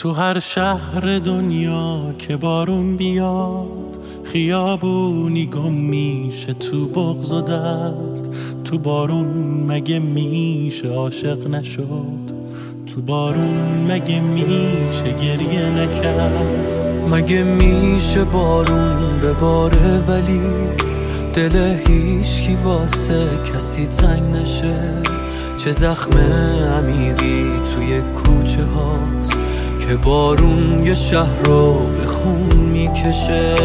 تو هر شهر دنیا که بارون بیاد، خیابونی گم میشه تو بغض و درد. تو بارون مگه میشه عاشق نشد؟ تو بارون مگه میشه گریه نکرد؟ مگه میشه بارون بباره ولی دل هیچکی واسه کسی تنگ نشه؟ چه زخم عمیقی توی کوچه هاست که بارون یه شهر رو به خون میکشه.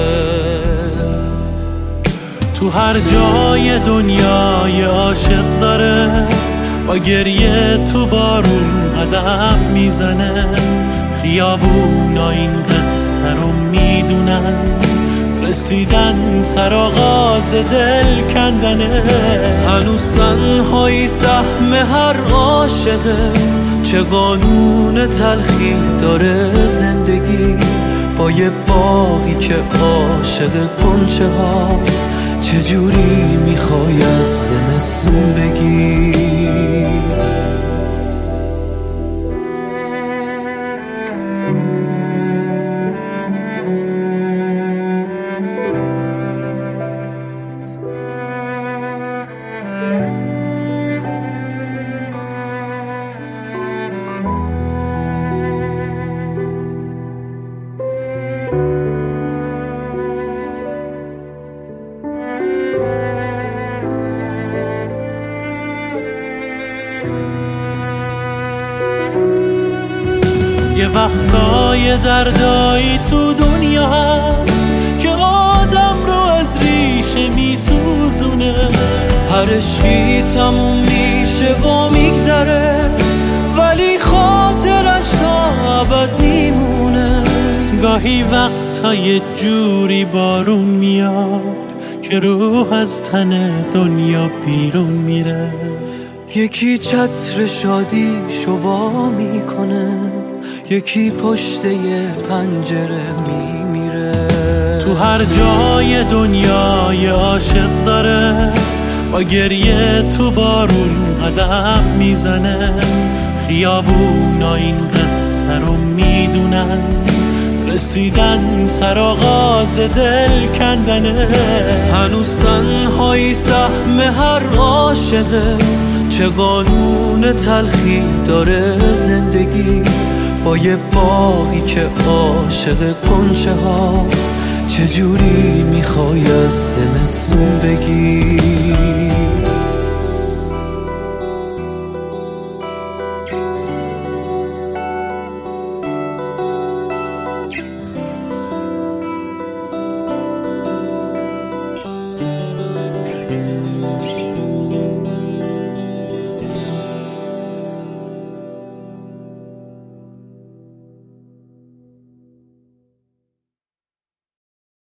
تو هر جای دنیا یه عاشق داره، با گریه تو بارون قدم میزنه. خیابونا این قصه رو میدونن، رسیدن سر آغاز دل کندنه. هنوز تنهایی سهم هر عاشقه، چه قانون تلخی داره زندگی. با یه باغی که عاشق غنچه هاست، چجوری میخوای از زمستون بگی؟ یه وقتای دردایی تو دنیا هست که آدم رو از ریشه میسوزونه. هر عشقی تموم میشه و میگذره، ولی خاطرش تا ابد میمونه. گاهی وقتا یه جوری بارون میاد که روح از تن دنیا بیرون میره. یکی چتر شادی شوا میکنه، یکی پشت یه پنجره میمیره. تو هر جای دنیا یه عاشق داره، با گریه تو بارون قدم میزنه. خیابونا این قصه رو میدونن، رسیدن سر آغاز دل کندنه. هنوز تنهایی سهم هر عاشقه، چه قانون تلخی داره زندگی. با یه باغی که عاشق غنچه هاست، چجوری میخوای از زمستون بگی؟